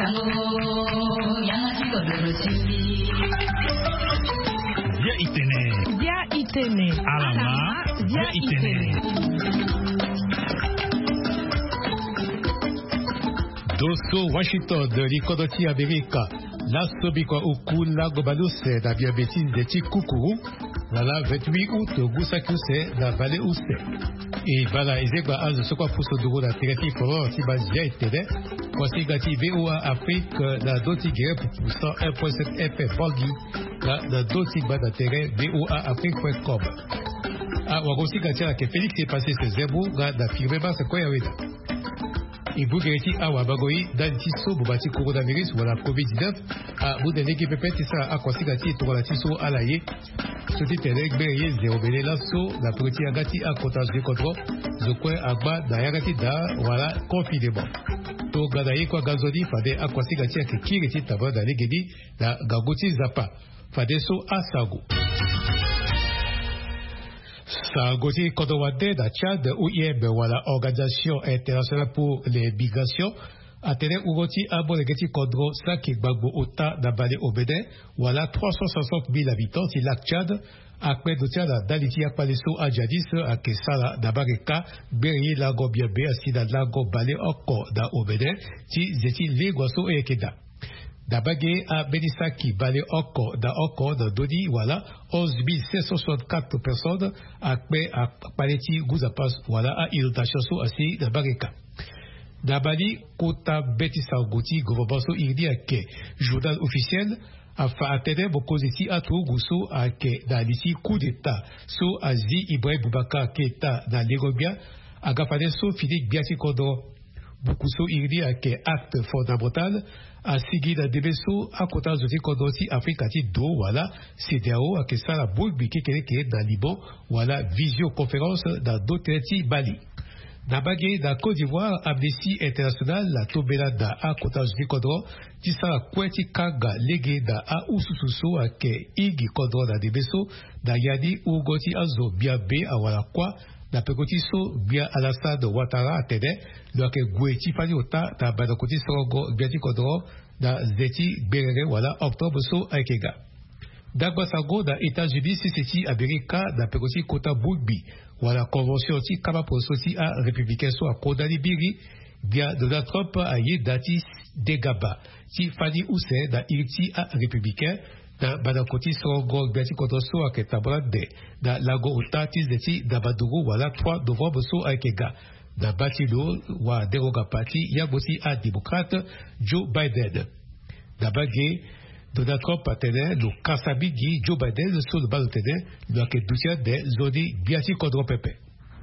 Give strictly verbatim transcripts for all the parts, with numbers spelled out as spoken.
Via Itene. Via Itene. Alama. Via Itene. Dosso Washington de Likodoti America. La sobikwa uku la gobaluse da diabetes de Tikukuru. Voilà, vingt-huit août, Gusakuse, la vallée Ousse. Et voilà, Ezekba Az, ce quoi pour ce douro la thérapie pour si bas via Itene. Voici Gati V O A Afrique, la dotigre pour cent un virgule sept F F Bagi, la dotigba da terrain V O A Afrique point com. Ah, Wagosi Gati la que Félix est passé ce zéro, la firme bas, c'est quoi yaweda. Et vous vérifiez à Wabagoyi, dans le tisso, vous bâtissez coronavirus ou la covid dix-neuf, à vous de l'équipe P P, ça, à quoi c'est Gati, pour la tisso à la yé. Ce titre est réglé, zéro belé lasso, la petite agati à cotage de contrôle, je crois à bas, d'ayagati da, voilà, confinement. To gadaye kwa gazodi, fade à quoi c'est Gati à qui est d'abord dans l'égédi, la gagoti zapa, fade so à sago. Sagoti Kodowade da Tchad ou Yeb wala Organisation internationale pour les migrations a tenu Ugoti Abolegeti Kodro Saki Gbagbo Ota da Bale Obede wala trois cent soixante mille habitants si lac Tchad akpe do Tchad daliti akpaleso a Jadis a Kesala da Bareka Beri Lago Biabe asida Lago Bale Oko da Obede ti zeti Legwaso e Ekeda. Dabagé à Benisaki, Balé Oko, da Oko, da Dodi, voilà, onze mille sept cent soixante-quatre personnes, à Kbe, à Paleti, Gouzapas, voilà, à Ilotachaso, assis, da Bareka. Dabali, Kota, Betisa, Gouti, Govobaso, Irdi, à Ke, journal officiel, à Faatene, Bokoziti, à Tou, Gousso, à Ke, da Lissi, coup d'état, so, Azi, Ibrahim Boubaka, Keta, da Legobia, à Gafaneso, Philippe Biati Kodo, Boukousso, Irdi, à Ke, acte fondamental, a Sigi da Debeso, à côté de Kodosi, Afrikati Do, voilà, C D A O, à Kessa, la Boulbiki, qui est dans Liban, voilà, visioconférence dans Doteti, Bali. Nabagé da Côte d'Ivoire, Amnesty International, la Tobela da A côté de Kodro, Tissa Kweti Kaga, Légué da A Usususo, à Ke Igi Kodro da Debeso, da Yadi Ugoti Azo, Bia B, à Walakwa, da Pekotiso, Bia Alassane Ouattara, à Tene, lorsque Goueti Faniota, da Badakoti Sorongo, Biati Kodro, da Zeti Berere, voilà, octobre so, Aikega. Dagbasago, da États-Unis, C C T, Amerika, da Pekoti Kota Boulbi, voilà, convention ti Kama Prosoti à républicain so, à Kodani Biri, Bia Donald Trump, à Yedati Degaba, ti Fani Ousse, da Irti à républicain, da Badakoti Sorongo, Biati Kodroso, à Ketabrande, da Lago Utatis, Zeti, da Baduru, voilà, trois novembre so, Aikega. Da Batilo, wa Derogapati, Yaboti à démocrate, Joe Biden. Da Bagé, Donald Trump a tenu le Kasabigi, Joe Biden, sur le bas de tenu, le Kedoutia de Zodi, Biati Kodro Pepe.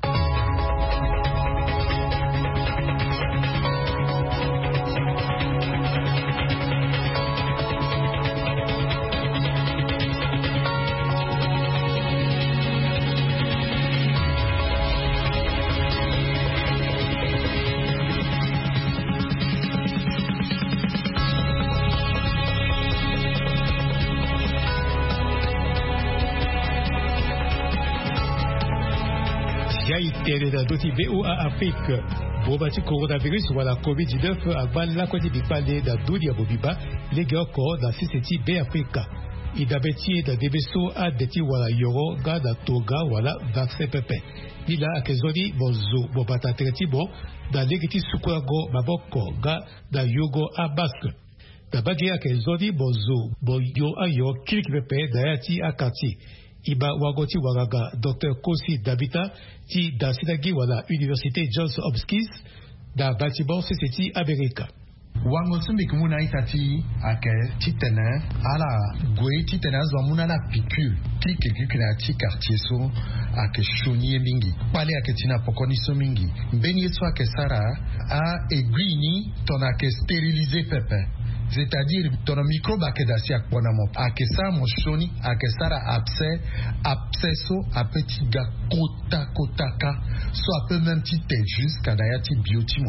Doti V O A Afrique, Bobati coronavirus ou la covid dix-neuf, à Ban la Côte d'Ivoire, da Doudi Abobiba, les gars encore dans C C T B Africa. Il d'abeti da Debeso à Deti wala Yoro, ga da Toga wala vaccin Pepe. Il a Akezoni, Bozo, Bobata Tretibo, da Legiti Sukurago, Maboko, ga da Yogo à Basque. Da Bagé Akezoni, Bozo, Boyo Ayo, Kilik Pepe, da Yati Akati. Iba Wagoti Waraga, docteur Kosi Dabita, ti da Sidagi wala Université Johns Hopkins, da bâtiment C C T America. Wangosumbi kumuna itati ake titene ala gwe titene azwa muna la pikul ti kekukuna ti quartier so ake shonye mingi pale ake tina pokoni so mingi mbeni yetu ake sara a egwini ton ake steriliser pepe. C'est-à-dire, ton microbe a kedasi ak ponamo. Ake sa mon shoni, ake sara abse, abseso, a petit gars kota kotaka, so a peu même ti te jusqu'à dayati biotimo.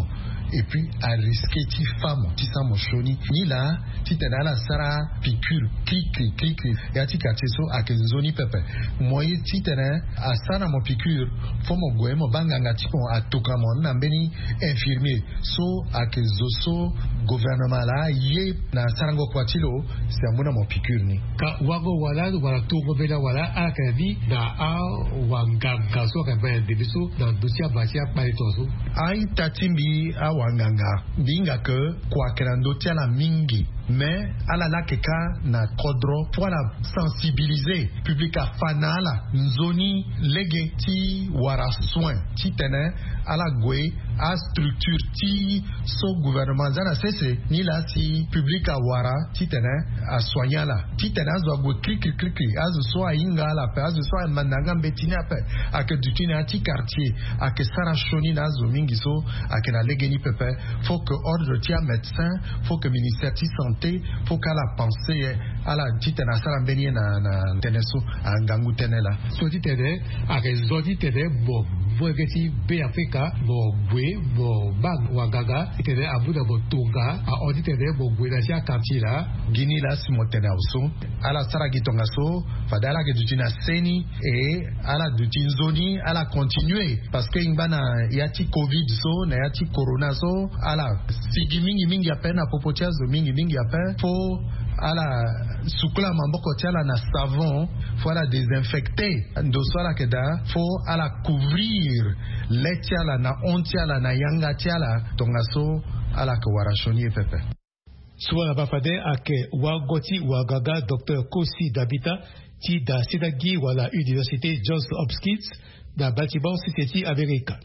et puis à risquer ti femme ti sa moshoni ni la ti tena la sara piqûre clic clic ya ti quartier so a zoni pepe moye ti tena a sana mo piqûre fo mo goe mo banganga ti pon a toka mo na mbeni infirmier so a ke zoso gouvernement la ye na sarango kwatilo se amuna mo piqûre ni ka wago wala wala to go bela wala a ka bi da a wanganga so ka ba de biso da dosia basia pa etoso ai tatimbi a wanganga binga ke kwa kerando tia la mingi mais ala la keka na kodro pour la sensibiliser public a fanala nzoni lege ti wara soin ti tene ala gwe a structure ti so gouvernement zana sese ni la ti public a wara ti tene a soigner la ti tene azo gwe krik krik krik azo so a inga la pe azo so a mananga mbetini ape ake dutini a ti quartier ake sara shoni na azo mingi so ake na lege ni pepe faut que ordre ti a médecin faut que ministère ti santé faut qu'à la pensée à la petite na sala mbeni na na teneso angangu tenela so ti tene ake zodi tene bo bwegeti be Afrika bo bwe bo bag wagaga tene abuda bo tunga a odi tene bo bwe na sia quartier gini la simotena oso ala sara gitonga so fadala ke dutina seni et ala dutin zoni ala continuer parce que ingana yati covid so na yati corona so ala sigi mingi mingi apena popotia zo mingi mingi apena fo ala sukula mamboko tiala na savon faut la désinfecter ndo swala keda faut ala couvrir le tiala na on tiala na yanga tiala tongaso ala ke warashoni pepe swala bafade ake wagoti wagaga Docteur Kosi Dabita ti da sidagi wala Université Johns Hopkins da Baltimore City America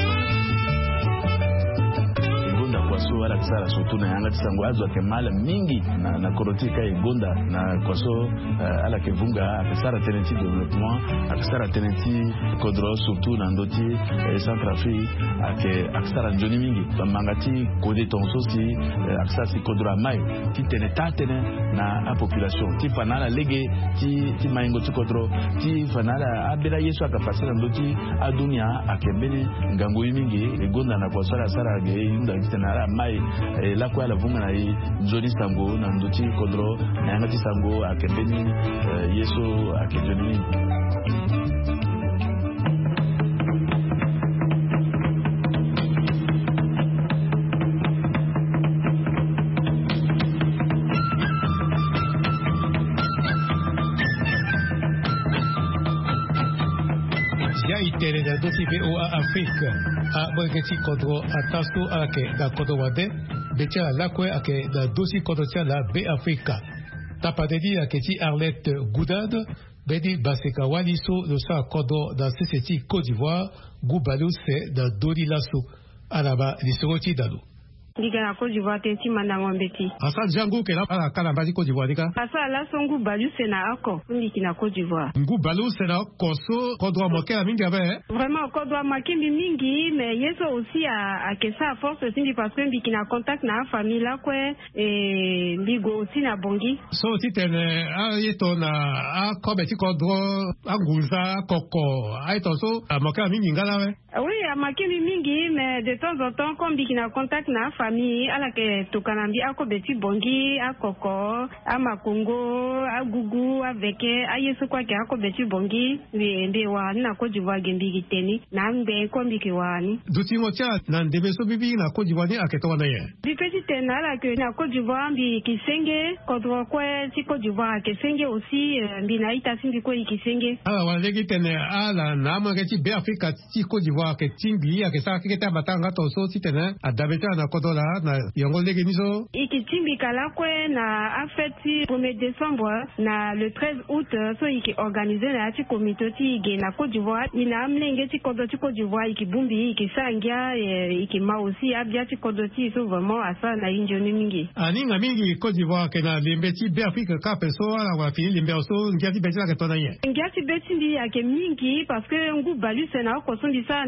kwaso wala kisara sotu na yanga tisango azo ke mala mingi na na korotika igonda na kwaso uh, ala ke vunga akisara tenenti development akisara tenenti kodro surtout na ndoti eh, Centrafrique ake akisara joni mingi bamangati kode tonso si uh, akisara si kodro mai ti teneta tene na a population ti fanala lege ti ti maingo ti kodro ti fanala abela yesu akapasira ndoti adunia akembele ngango mingi igonda na kwaso ala sara ge yunda kitana mai eh, la kwa la vunga na i joni sango na nduti kodro na ngati sango akembeni eh, yeso akejoni ya itere da dosi B O A Afrique a bwegeti kodro atasu ake da kodo wade becha lakwe ake da dosi kodo tia la B Africa tapadedi ake ti Arlette Goudade bedi baseka waliso lo sa kodo da C C T Côte d'Ivoire gubalu se da dori laso alaba lisoti dalu Liga na Côte d'Ivoire te ti mandango mbeti. Asa jangu ke la ala kala mbati Côte d'Ivoire dika. Asa la songu balu se na ako ndi na Côte d'Ivoire. Ngu balu se na koso kodwa moke a mingi abe. Vraiment kodwa makimbi mingi mais yeso aussi a a que ça force aussi parce que ndi na contact na famille la kwe et bigo aussi na bongi. So ti tene a yeto na a kobe ti kodro anguza koko a yeto so a moke a mingi ngala we. Oui, a makimbi mingi mais de temps en temps comme ndi na contact na famille ala ke tokanambi ako beti bongi akoko amakongo agugu aveke ayesu kwa ke ako beti bongi ndi wa na Côte d'Ivoire gembi giteni na mbe kombi ke wani duti ngocha na ndebeso bibi na Côte d'Ivoire aketo wana ye bi petit tena ala ke na Côte d'Ivoire bi kisenge kodro kwa si Côte d'Ivoire kisenge aussi bi na ita sindi ko kisenge ala wale gitene ala na ma ke ti be Africa ti Côte d'Ivoire ke tingi akesa ke ta batanga to so ti tena adabeta na kodo la na yongo lege miso ikitimbi kala kwe na afeti premier décembre na le treize août so iki organisé na ti comité ti ige na Côte d'Ivoire ina amlenge ti kodo ti Côte d'Ivoire iki bumbi iki sangia iki ma aussi abia ti kodo ti so vraiment asa na injoni mingi ani nga mingi Côte d'Ivoire ke na limbe ti be Afrique ka peso ala wa fi limbe so ngia ti beti la ke tona ye ngia ti beti ndi ake mingi parce que ngu balu se na ko so ndi sa na Côte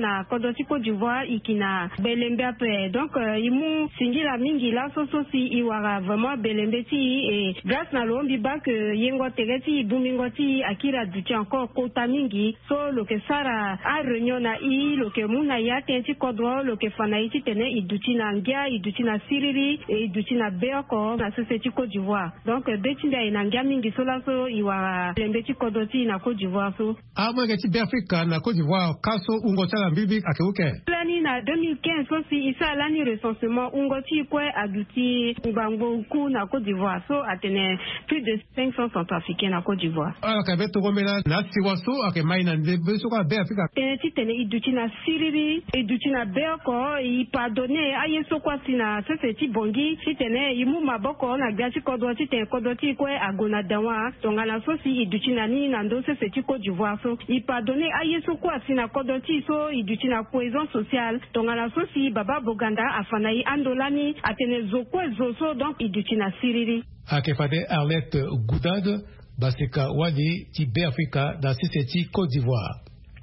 kodoti Côte d'Ivoire ikina belembe après donc imu singila mingi la soso si iwara vraiment belembe ti et grâce na lombi ba que yengo tegeti bumingoti akira duti encore kota mingi so lo que sara a réunion na i lo que muna ya tenti kodro lo que fana iti tene iduti na ngia iduti na siriri et iduti na beoko na société Côte d'Ivoire donc betinda ina ngia mingi so la so iwara belembe ti kodoti na Côte d'Ivoire so a mo ngeti be Africa na Côte d'Ivoire kaso ungo sala mbibi akeuke lani na deux mille quinze so si isa lani recensement ungoti kwe aduti ngbango ku na Côte d'Ivoire so atene plus de cinq cents centrafricains na Côte d'Ivoire ala ka beto gomela na siwaso ake maina ndebe so ka be Africa tene ti tene iduti na siriri iduti na beoko i pardonner ayeso kwa sina sese ti bongi ti tene imu maboko na gati kodo ti tene kodo ti kwe agona dawa tongala so si iduti na ni na ndo sese ti Côte d'Ivoire so i pardonner ayeso kwa sina kodo ti so iduti na cohésion sociale tongala so si baba boganda afanayi andolani atene zokwe zoso donc iduti na siriri ake fade Arlette Goudade basika wadi ti be Africa da sese Côte d'Ivoire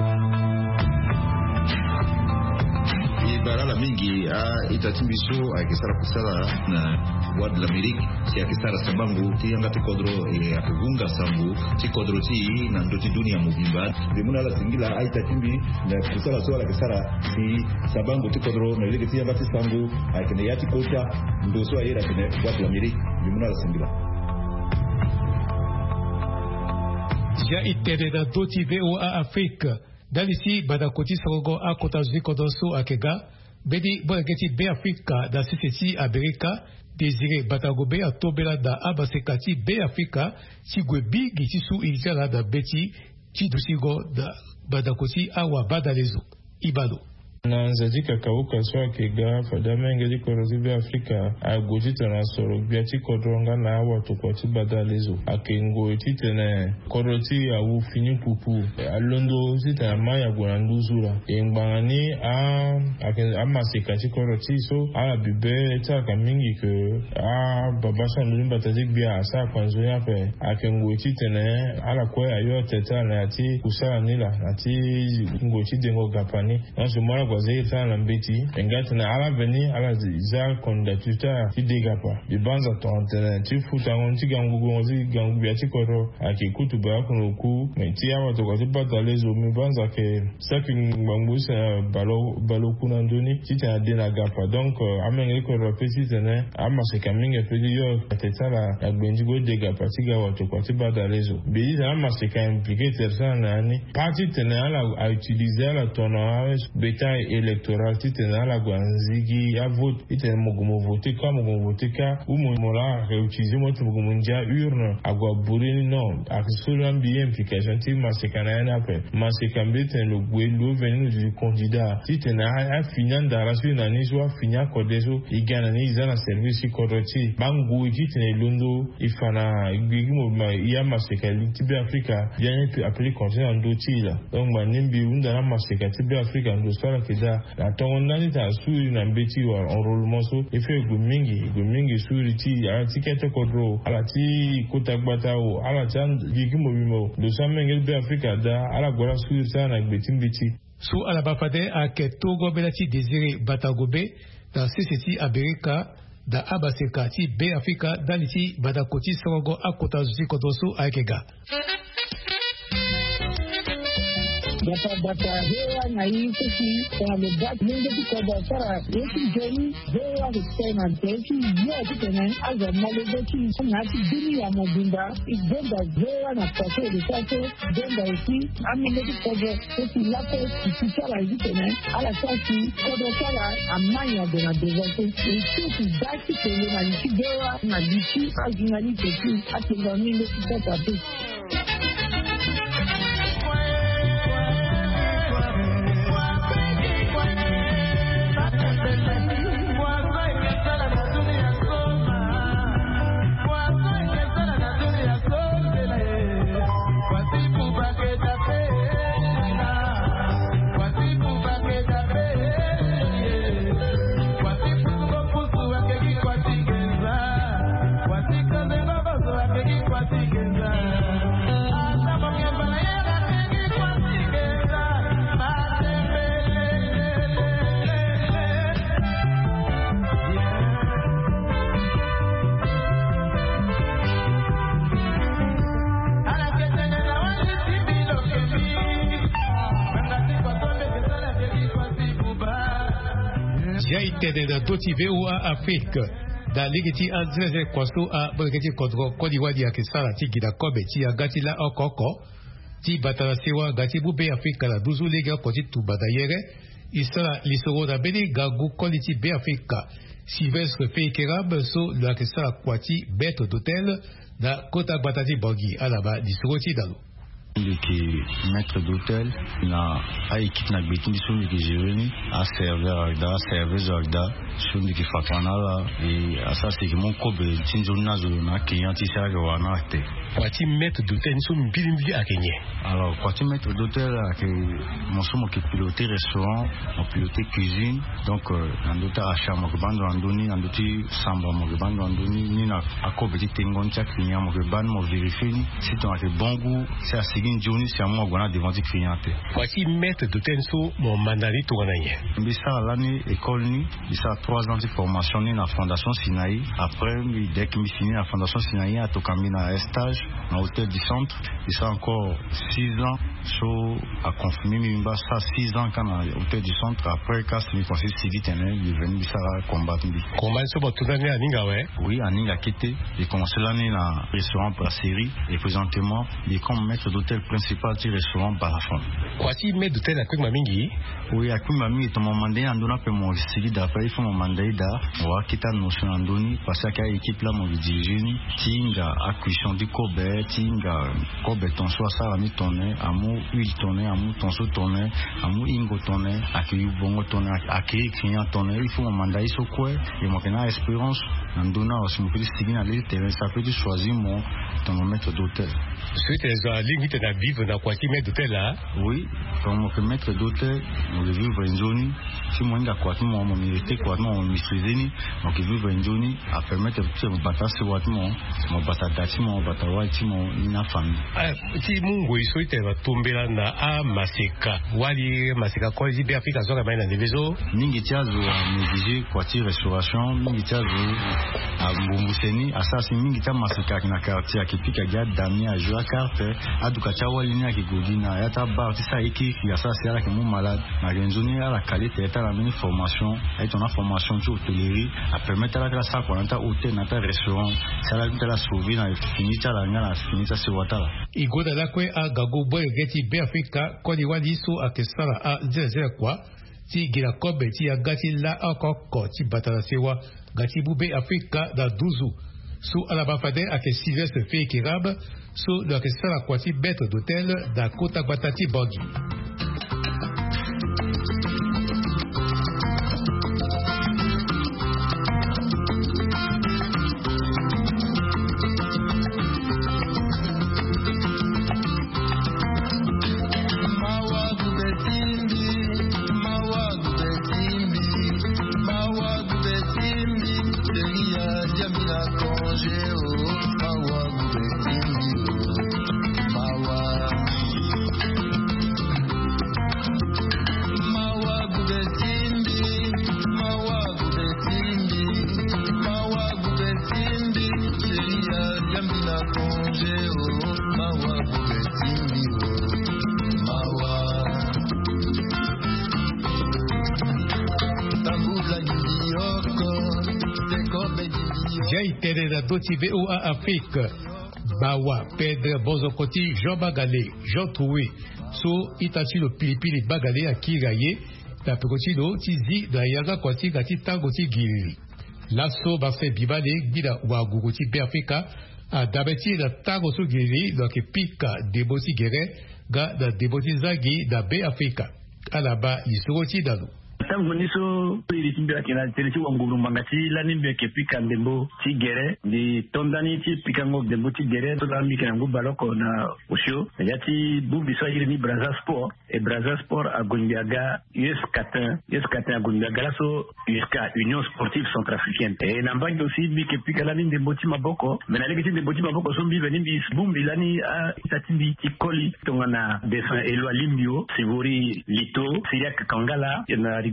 bara la mingi a itatimbiso akisara kusala na wad l'Amérique si akisara sambangu ti angati kodro e akugunga sambu ti kodro ti na ndoti dunia mubimba demuna la singila a itatimbi na kusala so akisara ti sambangu ti kodro na ile ti angati sambu akene yati kota ndoso ayera kene wad l'Amérique demuna la singila ja itere da doti V O A Afrique dalisi badakoti sogo a kota zikodoso akega bedi bolageti be Africa da siseti Amerika Désiré Batagobe a tobela da abasekati be Africa sigwebi gitisu ilijala da beti chidusigo da badakoti awa badalezo ibalo na nzaji kakauka so akega fadama ngeli korozi be Afrika agoji tana soro biati kodronga na awa tokoti badalezo akengo titene koroti awu fini pupu alondo zita maya gwananduzura engbanani a aken amasika ti koroti so ala bibe ta kamingi ke a babasa ndumba tajik bia asa kwanzo yape akengo titene ala kwa ayo teta na ati kusala nila ati ngochi dengo gapani naso mara Gwazeta na mbeti engati na ala veni ala za kondatuta ti degapa bibanza tontene ti futa ngonti gangugo ngonti gangu biati koro ake kutuba kuno ku menti awa to kwati batalezo mibanza ke saki ngbangusa balo balo kuna ndoni ti ta dena gapa donc amenge ko repeti tene ama se kaminge pedi yo tetala agbenji go degapa ti gawa to kwati batalezo bi ama se ka impliquer tersana ni parti tene ala a utiliser la tona beta électoral titena la gwanzigi a vote itena mogomo voter ka mogomo voter ka ou mola réutiliser mo mogomo ndia urne agwa burini non akisolo bien implication ti masekana na pe masekambe ten le gwelo venu du candidat titena a finan da rasu na ni so finya kodeso igana ni izana service koroti bangu titena londo ifana igimo ma ya masekali ti be Africa bien appelé continent ndotila donc manimbi unda na masekati be Africa ndo sala kida la tongondani ta suri na mbeti wa enrôlement so efe gumingi gumingi suri ti ala tikete kodro ala ti kotagbata o ala tan gigimo bimo do samengel be Africa da ala gola suri sana gbeti mbeti su ala bafade ake togo belati Désiré Batagobe da siseti Amerika da abasekati be Africa daliti badakoti sogo akota zikodoso akega Bata bata hewa na hii kusi kwa mbati mingi kwa basara yeki jeni hewa kutena teki yote tena aza malogoti na dini ya mobimba igenda hewa na pato lisato genda usi amenge kwa kusi lapo kisara hivi tena ala sasi kwa sala amanya dona devote usi daki tena na likigewa na liki azina liki atinga mingi kwa pato What Jai tene na doti V O A Afrique da ligiti André Kwaso a bolgeti kodro kodiwadi ya kisara ti gida kobe ti agati la okoko ti batala sewa gati bube Afrika la duzu lega koti tu badayere isara lisoro da beni gagu koliti be Afrika Sylvestre Feikerab so la kisara kwati beto d'hôtel da kota batati bogi alaba lisoro ti dalu que maître d'hôtel na a équipe na betin biso que gérer a serveur da serveuse da sur que fatana la et ça c'est que mon kobe tinzo na zo na client ti sa ga na te kwati maître d'hôtel so mbili mbili akenye alors kwati maître d'hôtel que mon somo que piloter restaurant on piloter cuisine donc en d'autres achat mo bando andoni en d'autres samba mo bando andoni ni na akobe ti tengon cha client mo ban mo vérifier si tu as bon goût c'est une journée c'est à moi qu'on a devant des clients. Voici maître de tenso mon mandari to wananye. Bisa l'année école ni, bisa trois ans de formation ni na fondation Sinaï. Après dès que me fini la fondation Sinaï à tokambi na stage na hôtel du centre, bisa encore six ans so a confirmé mimba ça six ans quand na hôtel du centre après quand c'est conseil civil tenait il venu bisa combattre bi. Comment ça va tout année à Ninga ouais? Oui, à Ninga quitté, j'ai commencé l'année na restaurant brasserie et présentement il est comme maître d'hôtel principal du restaurant Barafon. Voici maître d'hôtel à Kwima Mingi. Oui, à Kwima Mingi, ton mandat en donnant pour mon civil d'après, il faut mon mandat d'art. Moi, qui t'a notion en donné, parce qu'il y a équipe là, mon dirigé, Tinga, acquisition du Kobe, Tinga, Kobe, ton soir, ça, ami tonné, amour, huile tonné, amour, ton so tonné, amour, ingo tonné, accueillir bon tonné, accueillir client tonné, il faut mon mandat, il faut quoi, et moi, qui n'a espérance, en donnant aussi mon petit civil à l'intérieur, ça peut choisir mon, ton maître d'hôtel. Suite à limite de vivre dans quoi maître d'hôtel là? Oui, comme que maître d'hôtel, on le vivre en zone. Si moi j'ai quoi moi mon mérité quoi moi on maîtriser ni, donc vivre en zone à permettre de me battre sur what moi, mon battre dati mon battre white mon na famille. Ah, si mungu iso ite va tomber là na a maseka. Wali maseka quoi dit bien Afrique ça va dans les réseaux. Ningi tiazo négliger quartier restauration, ningi tiazo à Mbumuseni, à ça c'est ningi ta maseka na quartier qui pique à garde dami à jouer carte aduka chawa linia ki godina yata bar ti sa équipe ya ça c'est là que mon malade na genzoni à la qualité état la même formation et ton formation sur hôtellerie à permettre à la ça pour un hôtel na restaurant ça la de la sauver na finita la ngala finita se watala igoda la kwe a gago boy geti be Africa ko di wadi so akesala a zeze kwa ti gira kobe ti agati la akoko ti batala sewa gati bube Africa da duzu sous Alabafade avec Sylvestre Feikerab sous l'orchestre aquatique bête d'hôtel d'Akota Batati Bogi. Doti V O A Afrique Bawa Pedre Bozokoti Jean Bagale Jean Troué So Itachi le Pilipili Bagale à Kiraye la Pekoti do Tizi da Yaga Kwati Gati Tangoti Giri Lasso Bafe Bibale Gida Wagugoti Be Africa a Dabeti da Tangosu Giri donc Pika Deboti Gere Ga da Deboti Zagi da Be Africa Alaba Isoroti Dalu tangu niso ili timbira kina telesi wa nguru mangati lani mbeke pika ndembo tigere di tondani ti pika ngo ndembo tigere to la mika ngo baloko na osho yati bubi so ili ni Brazza Sport e Brazza Sport a Gondiaga U S Catin U S Catin a Gondiaga la so U S K Union Sportive Centrafricaine e nambangi aussi bike pika lani ndembo ti maboko mena leki ndembo ti maboko so mbi veni bi bumbi lani a tatindi ti koli tongana desin elwa limbio sivori lito siria kangala na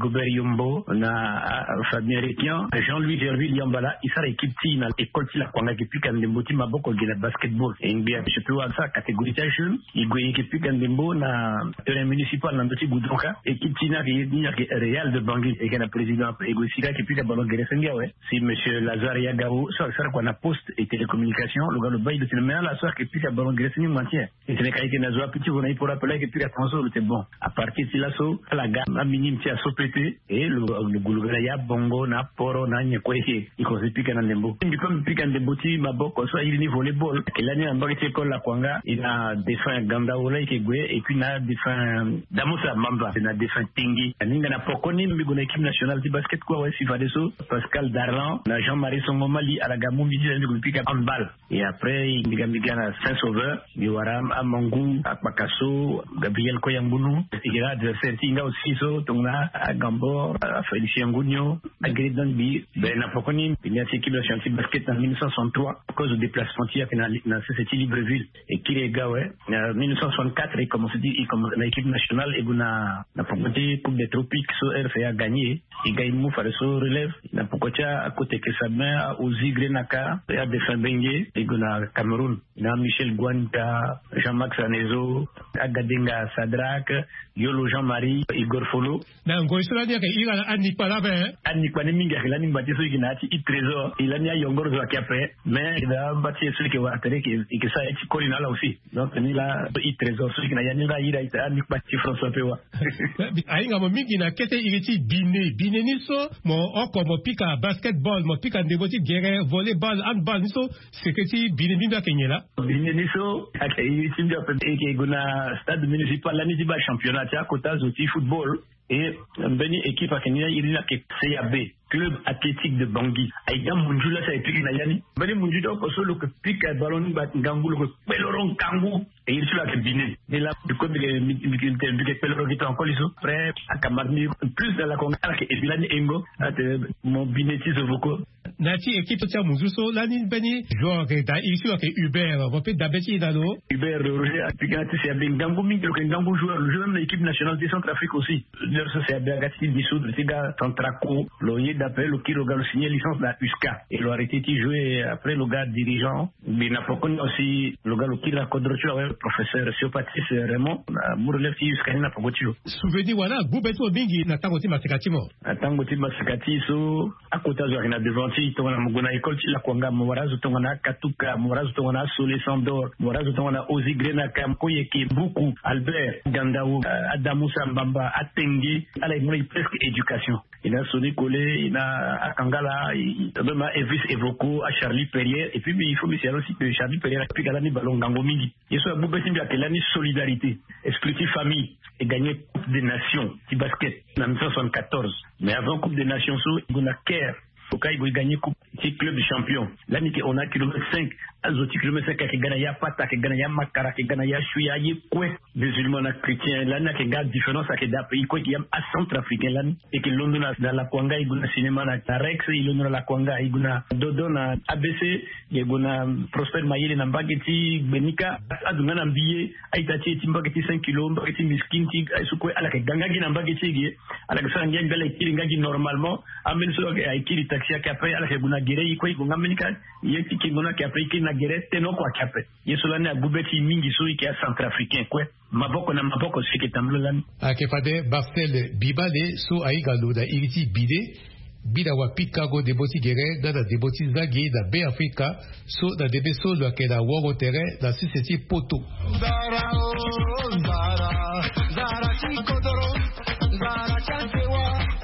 Rigobert Yombo na Fabien Rekian Jean-Louis Gerville Yambala isara équipe ti na école ti la kwanga ke pika ndembo ti maboko gena basketball et ngbia je peux voir ça catégorie ta jeune igwe équipe pika ndembo na terrain municipal na ndoti Goudronka équipe ti na ke ni ke Real de Bangui et gena président ego sika ke pika ballon gena sengia ouais si monsieur Lazare Yagao ça ça quoi na poste et télécommunication le gars le bail de téléméa la soir ke pika ballon gena sengia maintien et c'est ka ke na zo petit vona pour rappeler que pika transfert c'est bon à partir de là so la gamme minime ti a sopété et le le goulogala ya bongo na poro na nyekweke iko zipika na ndembo ndi comme pika ndembo ti maboko so il ni volleyball et l'année en bas école la kwanga il a défunt Ganda Ola Ikegwe et puis na défunt Damosa Mamba na défunt Tingi ninga na pokoni mbigo na équipe nationale de basket quoi ouais si Fadeso Pascal Darlan na Jean-Marie Songomali à la gamu midi na mbigo pika handball et après il mbiga mbiga na Saint-Sauveur Biwaram Amangu Akpakaso Gabriel Koyambunu il a adversaire tinga aussi so tongna à Gambor à Félicien Ngounio à Grédanbi ben na pokoni il y a cette équipe nationale de basket en mille neuf cent soixante-trois à cause du déplacement qui a fait dans cette Libreville et qui les gars ouais en mille neuf cent soixante-quatre il commence dit il commence l'équipe nationale et na na pokoti coupe des tropiques so R F A gagné il gagne mou faire so relève na pokoti à côté que sa main Ozi Grenaka et à défense Bengue et na Cameroun na Michel Guanta Jean-Max Anezo Agadenga Sadrak Yolo Jean-Marie Igor Folo na ngoisura dia ke ira ani pala be ani kwa mingi akila ni mbati so ikinati i trésor ilani ya yongoro zo akiape mais da mbati so ke wa tere ke ke sa eti koli na la aussi donc ni la i trésor so ikina yani ra ira ita ani kwa ti François Pewa ainga mo mingi na kete iriti bine bine ni so mo oko mo pika basketball mo pika ndeboti gere volleyball handball ni so seketi bine bine kenyela bine ni so ake iriti ndio pe ke guna stade municipal la ni di ba championnat ya kota zoti football et beni équipe à Kenya il y a que C A B club athlétique de Bangui aïda munjula ça épique na yani beni munjuda ko solo que pique ballon bat ngangulu ko peloron kangu et il sur la bine et là du côté de militaire du peloron qui est encore iso après à Kamarni plus dans la Congo que Ebilani Engo mon bineti zovoko nati équipe tia munjuso lani beni joueur que da il sur que Hubert va peut d'abeti dalo Hubert Roger appliquant c'est bien ngangu mingi que ngangu joueur le joueur de l'équipe nationale de Centrafrique aussi ça c'est bien gâté dissoudre c'est gars Centraco loyer d'appel au qui le gars signé licence de la U S C A et le arrêté de jouer après le gars dirigeant mais n'a pas connu aussi le gars le qui la quadrature avec professeur Siopatis Raymond pour le petit U S C A n'a pas connu souvenir voilà Boubeto Bingi na tango ti masekati mo tango ti masekati so à côté de la devanti to na muguna école ti la kwanga mo warazo to na Katuka mo warazo to na Solé Sandor mo warazo to na Ozi Grena Kam Koyeke Buku Albert Gandao Adamu Sambamba Atengi à la presque éducation il a sonné collé il a à Kangala même à Elvis Evoko à Charlie Perrier et puis il faut mais c'est aussi que Charlie Perrier a pris galani ballon gango mingi il soit beaucoup simbi à l'année solidarité esprit famille et gagné Coupe des Nations qui basket en mille neuf cent soixante-quatorze mais avant Coupe des Nations so il a Caire au cas il gagné coupe c'est club de champion l'année on a kilomètre cinq azoti kilomètre cinq qui gagne ya pata qui gagne ya makara qui gagne ya chuya ye quoi musulman na chrétien l'année qui garde différence avec des pays quoi qui am à centrafricain l'année et que London dans la Kwanga il guna cinéma na Rex il London la Kwanga il guna dodo na A B C il guna Prosper Mayele na Mbageti Benika adunga na mbiye aitati timbageti cinq kilos mbageti miskin ti sukwe ala ke ganga gi na Mbageti gi ala ke sanga ngala kiri ngagi normalement amen so ay kiri taxi ya après ala ke guna gere iko iko ngamenika yeti ki guna ke après ki na gere teno kwa kape yesola na gubeti mingi so iki ya centrafricain kwe maboko na maboko sike tamlolan akefade Barcel Bibale so aigalu da iriti bide bida wa Picago de boti gere da de boti zagi da be Africa so da de beso lo ke da wogo tere da siseti poto zara o zara zara chikodoro zara chantewa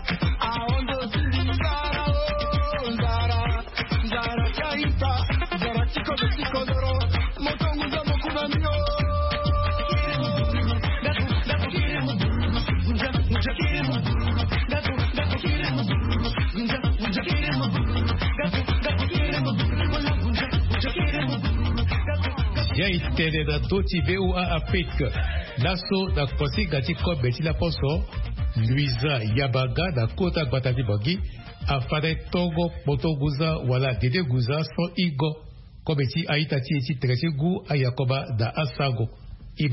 aondo zara o zara zara chaita zara chikodo chikodoro motongu za mokunamio ya itele da doti V O A Afrique laso da kosi gati ko beti la poso Luisa Yabaga da kota batati bagi afare Togo Botoguza wala Dede Guza so Igo ko beti aitati eti tresi gu ayakoba da Asago Ibado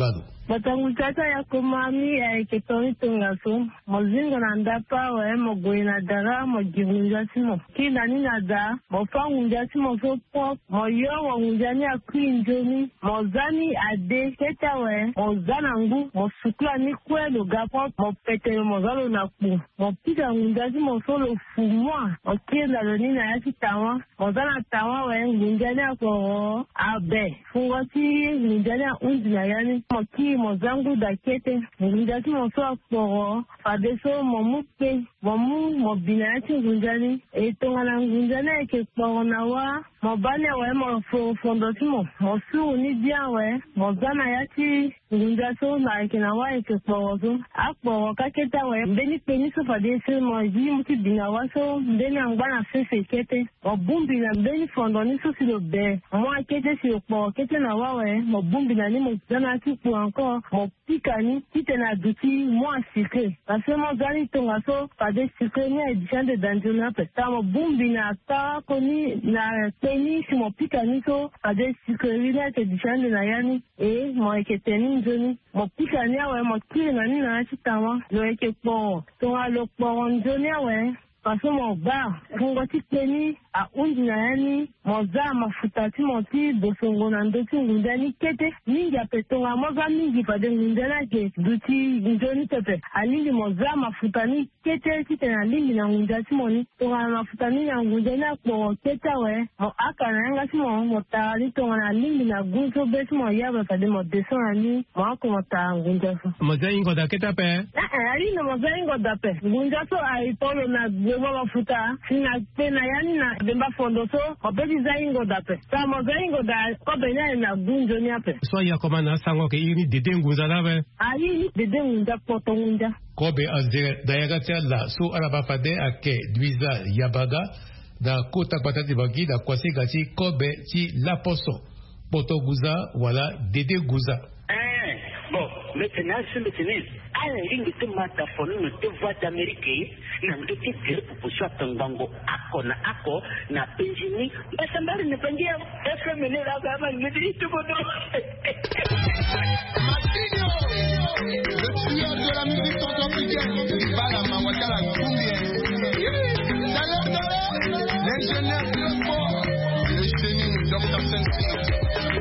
Batangu tata ya kumami ya ketoni tungaso. Mozingo na ndapa we mogwe na dara mojigunja simo. Kina nina da mofangunja simo so pop moyo wangunjani ya kuinjoni mozani ade keta we mozana ngu mosukla ni kwelo gapo mopete mozalo na ku mopita ngunja simo solo fumwa okenda lo nina ya sitawa mozana tawa we ngunjani ya ko abe fungati ngunjani ya unzina yani moki mozangu da kete ngunjani simo so akporo fadeso momupe momu mobinati ngunjani etongana ngunjani ya kekporo na wa mobane we mo fondotimo mosu ni dia we mozana yati ngunjaso na kina wa ekporo so akporo kaketa we mbeni peni so fadese mo ji muti binawa so mbeni angbana fefe kete obumbi na mbeni fondoni so silo be mo akete si okporo kete na wa we mo bumbi na ni mo zana ti ku encore mo pikani kitena duti mo asike parce mo zani tonga so fadese ko ni edition de danjona pesta mo bumbi na ta koni na ni si mo pika ni so ade sikeri na te dishande na yani e mo eketeni njoni mo pika ni awe mo kiri na ni na chitawa lo ekepo to alo po njoni awe paso mo ba fungo ti peni a undi na yani mo za mafuta ti mo ti bosongo na ndo ti ngunda ni kete mingi apetonga mo ga mingi pa de ngunda na ke duti njoni tepe alingi mo za mafuta ni kete ti tena lingi na ngunda ti mo ni tonga mafuta ni na ngunda na po kete we mo aka na nga ti mo mo ta li tonga na lingi na gunso be ti mo ya ba pa de mo desona ni mo ako mo ta ngunda so mo za ingo da kete pe eh ali no mo za ingo da pe ngunda so ai polo na gbo mafuta sina pe na yani na demba fondo so obedi za ingo da pe ta mo za ingo da ko be na na gunjo ni ape so ya koma na sango ke ini dede nguza la be ali dede ngunda poto ngunda ko be azde da yaga la so araba fade ake duiza yabaga da kota patati bagi da kwasi gachi ko be ti la poso poto guza wala dede guza eh bon maintenant sur le tennis ala ringi te mata fonu no te voix d'Amérique na ndo te dire proposition tangango ako na ako na penjini basambari ne pengia efe mene la kama ni dit tout bon Martinho le tueur de la musique centrafricaine bala mawatala kumbie d'ailleurs d'ailleurs l'ingénieur de sport le génie docteur Sensi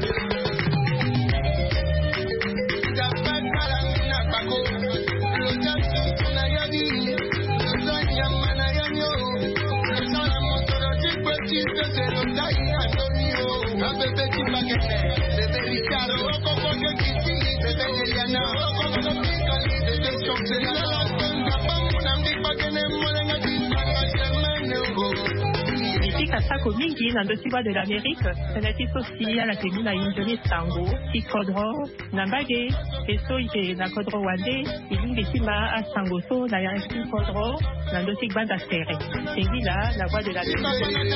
Kasako mingi na ndosiba de l'Amérique, senatis aussi à la tenu na injoni sango, si kodro, na mbage, eso ite na kodro wande, ilingi tima a sango so na ya si kodro, na ndosik banda stere. Tengi la, la voix de l'Amérique.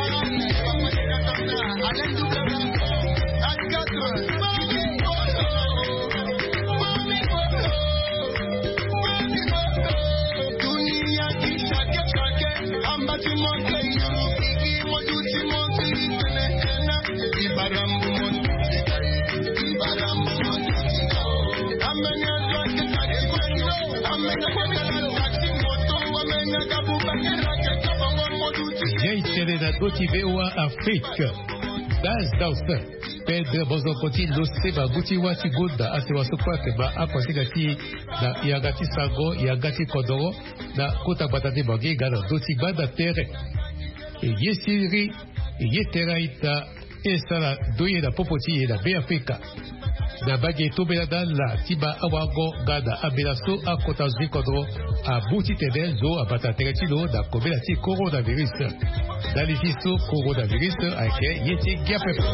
Yaitele na Goti V O A Afrique. Das Dausa. Pedro Bozokoti Lose Baguti Wati Goda Asewaso Kwate Ba Akwasigati na Yagati Sago Yagati Kodoro na Kota Batati Bagi Gala Doti Bada Tere. E Yesiri e Yeteraita Esala Doye la Popoti e la Be Afrika. Na bagi tobelada la tiba awago gada abelaso a kota zikodro a buti tede zo a batatereti lo da kobela ti coronavirus. Dalifiso coronavirus a ke yeti giapepe.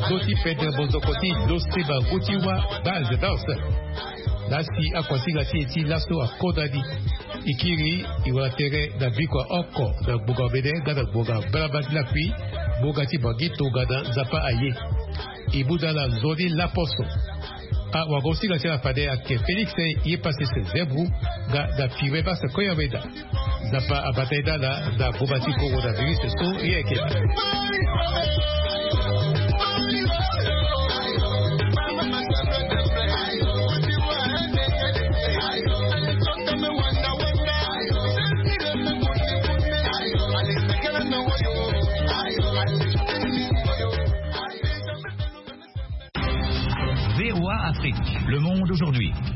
doti pede bozokoti loseba gotiwa base danse. Lasi akwasiga ti eti laso akodadi. Ikiri iwa tere da bikwa oko da buga bede gada buga brabati la kui buga ti bagito gada zapa aye. Ibuda la zodi la poso. A wagosi ga tira fade ake Felix ye passe se zebru ga da fiwe ba se koya veda. Zapa abateda la da bubati kogo da virus so ye ke. V O A Afrique, le monde aujourd'hui.